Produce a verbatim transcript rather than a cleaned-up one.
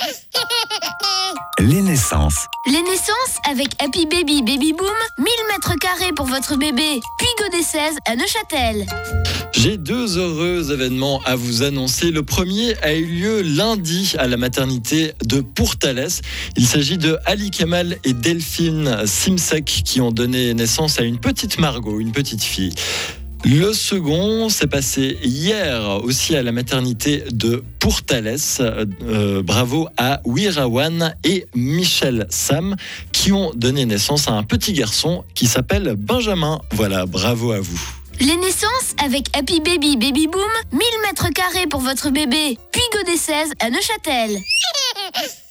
Les naissances. Les naissances avec Happy Baby Baby Boom, mille mètres carrés pour votre bébé. Puis Godet seize à Neuchâtel. J'ai deux heureux événements à vous annoncer. Le premier a eu lieu lundi à la maternité de Pourtalès. Il s'agit de Ali Kamal et Delphine Simsek qui ont donné naissance à une petite Margot, une petite fille. Le second s'est passé hier aussi à la maternité de Pourtalès. Euh, bravo à Wirawan et Michel Sam qui ont donné naissance à un petit garçon qui s'appelle Benjamin. Voilà, bravo à vous. Les naissances avec Happy Baby Baby Boom, mille mètres carrés pour votre bébé. Puis Godet seize à Neuchâtel.